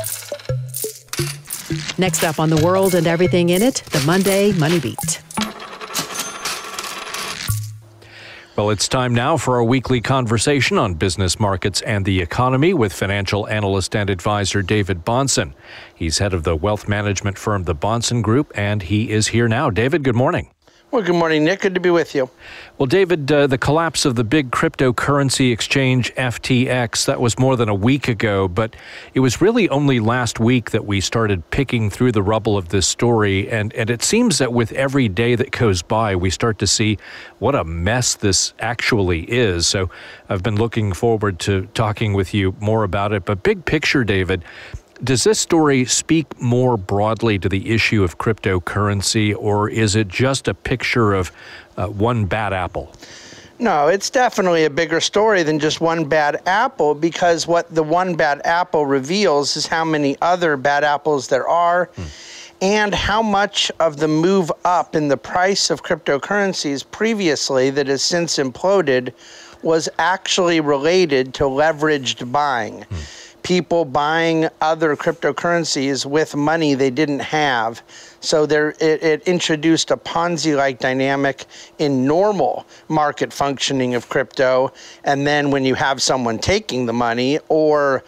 Next up on The World and Everything in It, the Monday Money Beat. Well, it's time now for our weekly conversation on business markets and the economy with financial analyst and advisor David Bahnsen. He's head of the wealth management firm, the Bahnsen Group, and he is here now. David, good morning. Well, good morning, Nick. Good to be with you. Well, David, the collapse of the big cryptocurrency exchange FTX, that was more than a week ago, but it was really only last week that we started picking through the rubble of this story. And it seems that with every day that goes by, we start to see what a mess this actually is. So I've been looking forward to talking with you more about it. But big picture, David, does this story speak more broadly to the issue of cryptocurrency, or is it just a picture of one bad apple? No, it's definitely a bigger story than just one bad apple, because what the one bad apple reveals is how many other bad apples there are, and how much of the move up in the price of cryptocurrencies previously that has since imploded was actually related to leveraged buying. People buying other cryptocurrencies with money they didn't have. So it introduced a Ponzi-like dynamic in normal market functioning of crypto. And then when you have someone taking the money or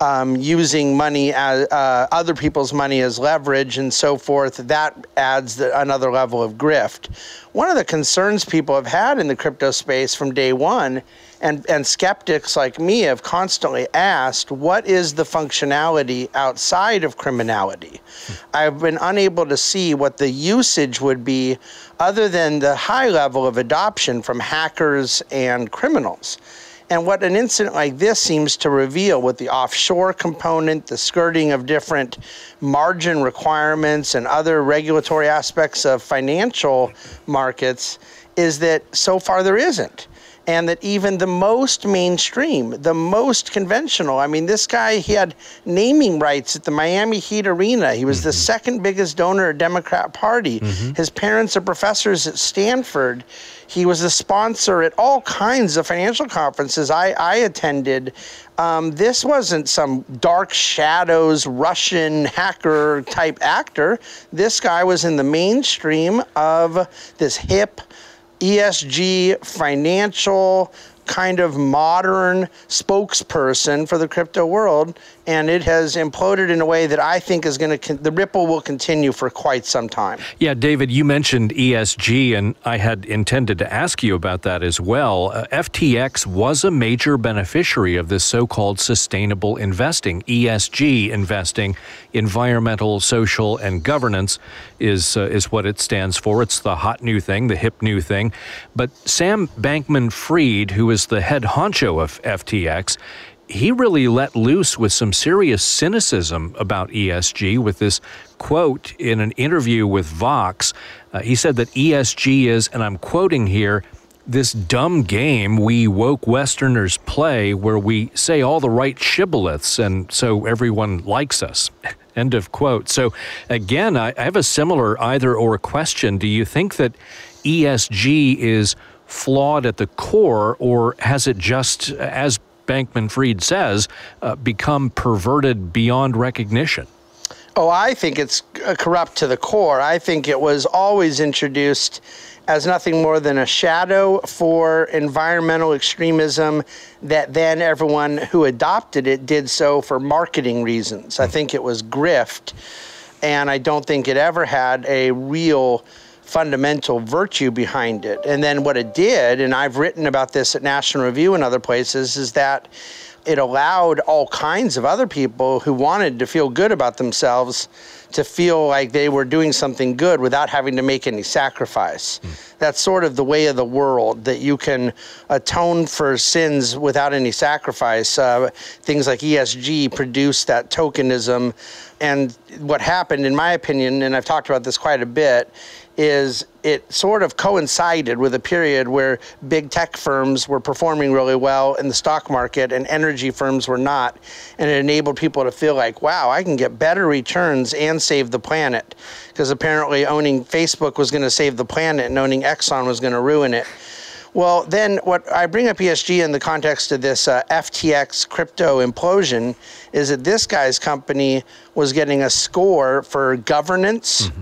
using money as other people's money as leverage and so forth, that adds another level of grift. One of the concerns people have had in the crypto space from day one, and skeptics like me have constantly asked, what is the functionality outside of criminality? I've been unable to see what the usage would be other than the high level of adoption from hackers and criminals. And what an incident like this seems to reveal with the offshore component, the skirting of different margin requirements and other regulatory aspects of financial markets, is that so far there isn't. And that even the most mainstream, the most conventional, I mean, this guy, he had naming rights at the Miami Heat Arena. He was the second biggest donor of the Democrat Party. His parents are professors at Stanford. He was a sponsor at all kinds of financial conferences I attended. This wasn't some dark shadows Russian hacker type actor. This guy was in the mainstream of this hip ESG financial kind of modern spokesperson for the crypto world, and it has imploded in a way that I think is going to, the ripple will continue for quite some time. Yeah, David, you mentioned ESG, and I had intended to ask you about that as well. FTX was a major beneficiary of this so-called sustainable investing, ESG investing. Environmental, social, and governance is what it stands for. It's the hot new thing, the hip new thing. But Sam Bankman-Fried, who is the head honcho of FTX, he really let loose with some serious cynicism about ESG with this quote in an interview with Vox. He said that ESG is, and I'm quoting here, this dumb game we woke Westerners play where we say all the right shibboleths and so everyone likes us. End of quote. So again, I have a similar either or question. Do you think that ESG is flawed at the core, or has it just, as Bankman-Fried says, become perverted beyond recognition? Oh, I think it's corrupt to the core. I think it was always introduced as nothing more than a shadow for environmental extremism that then everyone who adopted it did so for marketing reasons. I think it was grift, and I don't think it ever had a real fundamental virtue behind it. And then what it did, and I've written about this at National Review and other places, is that it allowed all kinds of other people who wanted to feel good about themselves to feel like they were doing something good without having to make any sacrifice. That's sort of the way of the world, that you can atone for sins without any sacrifice. Things like ESG produce that tokenism. And what happened, in my opinion, and I've talked about this quite a bit, is it sort of coincided with a period where big tech firms were performing really well in the stock market and energy firms were not. And it enabled people to feel like, wow, I can get better returns and save the planet. Because apparently owning Facebook was going to save the planet and owning Exxon was going to ruin it. Well, then what I bring up ESG in the context of this FTX crypto implosion is that this guy's company was getting a score for governance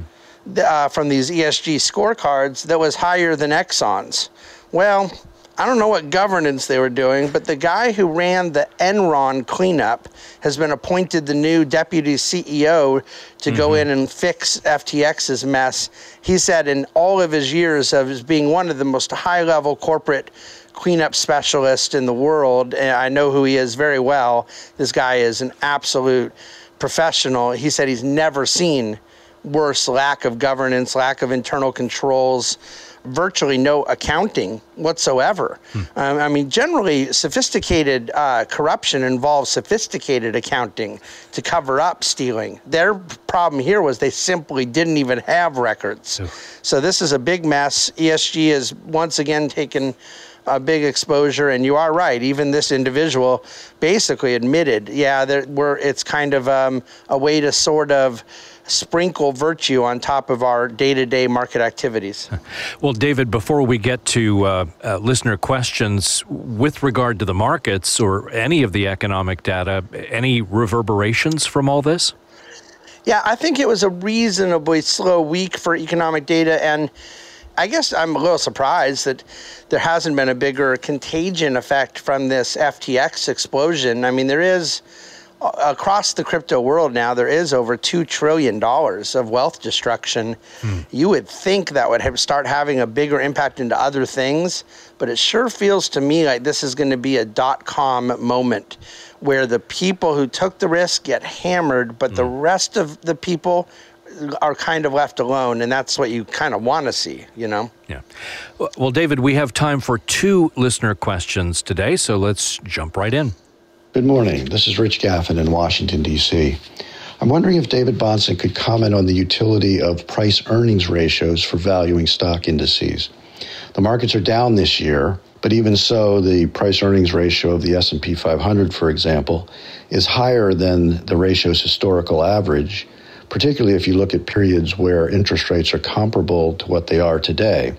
from these ESG scorecards that was higher than Exxon's. Well, I don't know what governance they were doing, but the guy who ran the Enron cleanup has been appointed the new deputy CEO to go in and fix FTX's mess. He said in all of his years of being one of the most high-level corporate cleanup specialists in the world, and I know who he is very well, this guy is an absolute professional. He said he's never seen worse lack of governance, lack of internal controls, virtually no accounting whatsoever. I mean, generally, sophisticated corruption involves sophisticated accounting to cover up stealing. Their problem here was they simply didn't even have records. So this is a big mess. ESG is once again taken a big exposure, and you are right. Even this individual basically admitted, it's kind of a way to sort of sprinkle virtue on top of our day-to-day market activities. Well, David, before we get to listener questions, with regard to the markets or any of the economic data, any reverberations from all this? Yeah, I think it was a reasonably slow week for economic data, and I guess I'm a little surprised that there hasn't been a bigger contagion effect from this FTX explosion. I mean, there is, across the crypto world now, there is over $2 trillion of wealth destruction. You would think that would start having a bigger impact into other things, but it sure feels to me like this is going to be a dot-com moment where the people who took the risk get hammered, but the rest of the people are kind of left alone, and that's what you kind of want to see, you know? Yeah. Well, David, we have time for 2 listener questions today, so let's jump right in. Good morning. This is Rich Gaffin in Washington, D.C. I'm wondering if David Bahnsen could comment on the utility of price-earnings ratios for valuing stock indices. The markets are down this year, but even so, the price-earnings ratio of the S&P 500, for example, is higher than the ratio's historical average, particularly if you look at periods where interest rates are comparable to what they are today.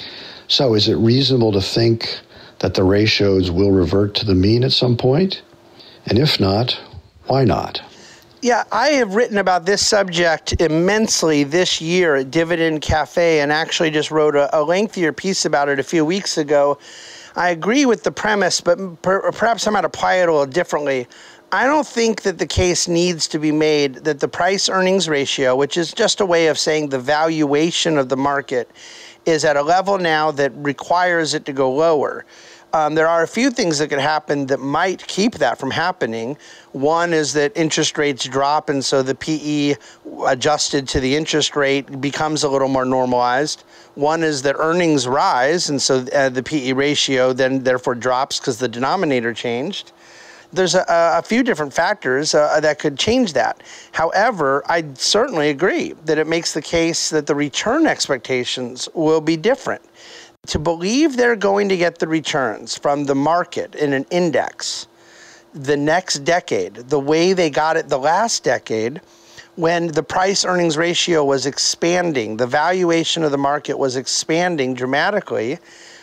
So is it reasonable to think that the ratios will revert to the mean at some point? And if not, why not? Yeah, I have written about this subject immensely this year at Dividend Cafe, and actually just wrote a lengthier piece about it a few weeks ago. I agree with the premise, but perhaps I might apply it a little differently. I don't think that the case needs to be made that the price-earnings ratio, which is just a way of saying the valuation of the market, is at a level now that requires it to go lower. There are a few things that could happen that might keep that from happening. One is that interest rates drop, and so the PE adjusted to the interest rate becomes a little more normalized. One is that earnings rise, and so the PE ratio then therefore drops because the denominator changed. There's a few different factors that could change that. However, I certainly agree that it makes the case that the return expectations will be different. To believe they're going to get the returns from the market in an index the next decade, the way they got it the last decade, when the price-earnings ratio was expanding, the valuation of the market was expanding dramatically,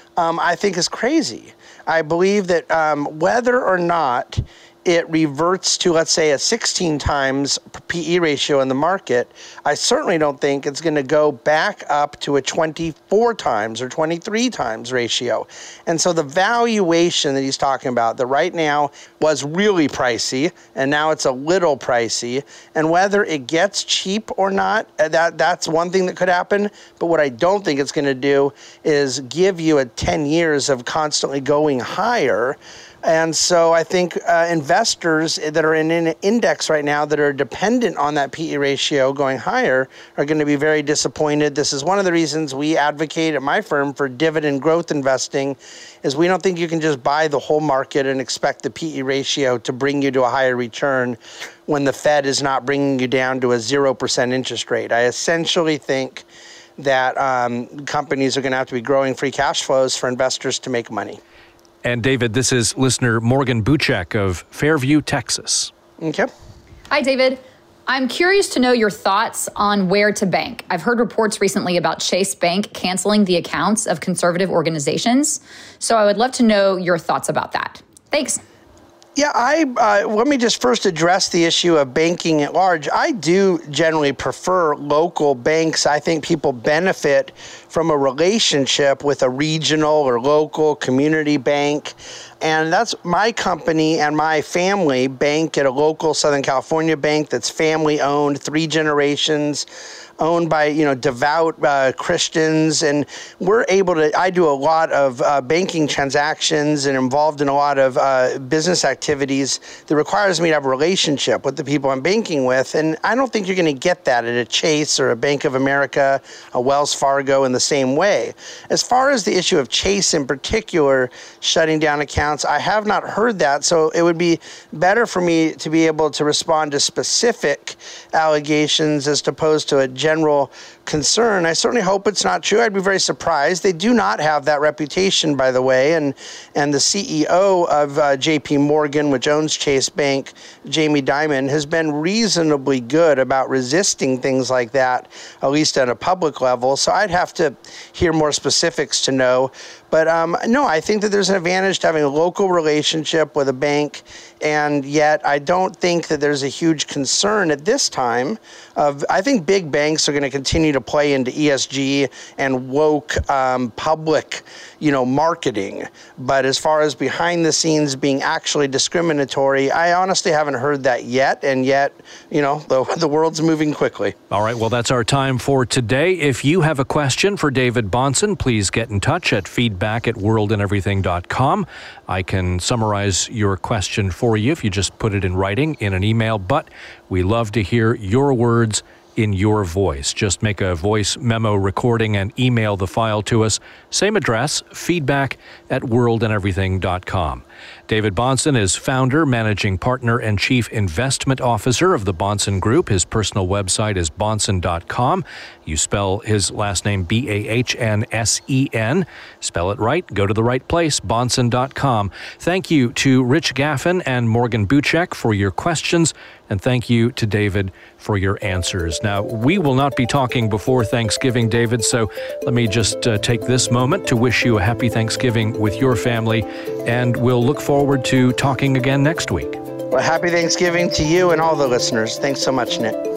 I think is crazy. I believe that whether or not it reverts to, let's say, a 16 times PE ratio in the market, I certainly don't think it's going to go back up to a 24 times or 23 times ratio. And so the valuation that he's talking about that right now was really pricey, and now it's a little pricey, and whether it gets cheap or not, that's one thing that could happen. But what I don't think it's going to do is give you 10 years of constantly going higher. And so I think investors that are in an index right now that are dependent on that PE ratio going higher are going to be very disappointed. This is one of the reasons we advocate at my firm for dividend growth investing, is we don't think you can just buy the whole market and expect the PE ratio to bring you to a higher return when the Fed is not bringing you down to a 0% interest rate. I essentially think that companies are going to have to be growing free cash flows for investors to make money. And David, this is listener Morgan Buchek of Fairview, Texas. Okay. Hi, David. I'm curious to know your thoughts on where to bank. I've heard reports recently about Chase Bank canceling the accounts of conservative organizations. So I would love to know your thoughts about that. Thanks. Yeah, let me just first address the issue of banking at large. I do generally prefer local banks. I think people benefit from a relationship with a regional or local community bank. And that's my company and my family bank at a local Southern California bank that's family owned, 3 generations, owned by, devout Christians. And we're able to, I do a lot of banking transactions and involved in a lot of business activities that requires me to have a relationship with the people I'm banking with. And I don't think you're going to get that at a Chase or a Bank of America, a Wells Fargo in the same way. As far as the issue of Chase in particular shutting down accounts, I have not heard that. So it would be better for me to be able to respond to specific allegations as opposed to a general concern. I certainly hope it's not true. I'd be very surprised. They do not have that reputation, by the way. And the CEO of JP Morgan, which owns Chase Bank, Jamie Dimon, has been reasonably good about resisting things like that, at least at a public level. So I'd have to hear more specifics to know. But no, I think that there's an advantage to having a local relationship with a bank, and yet I don't think that there's a huge concern at this time I think big banks are going to continue to play into ESG and woke public, marketing. But as far as behind the scenes being actually discriminatory, I honestly haven't heard that yet. And yet, the world's moving quickly. All right. Well, that's our time for today. If you have a question for David Bahnsen, please get in touch at feedback@worldandeverything.com. I can summarize your question for you if you just put it in writing in an email, but we love to hear your words in your voice. Just make a voice memo recording and email the file to us. Same address, feedback@worldandeverything.com. David Bahnsen is founder, managing partner, and chief investment officer of the Bahnsen Group. His personal website is bahnsen.com. You spell his last name Bahnnsen. Spell it right. Go to the right place, bahnsen.com. Thank you to Rich Gaffin and Morgan Buchek for your questions, and thank you to David for your answers. Now, we will not be talking before Thanksgiving, David, so let me just take this moment to wish you a happy Thanksgiving with your family, and we'll look forward to talking again next week. Well, happy Thanksgiving to you and all the listeners. Thanks so much, Nick.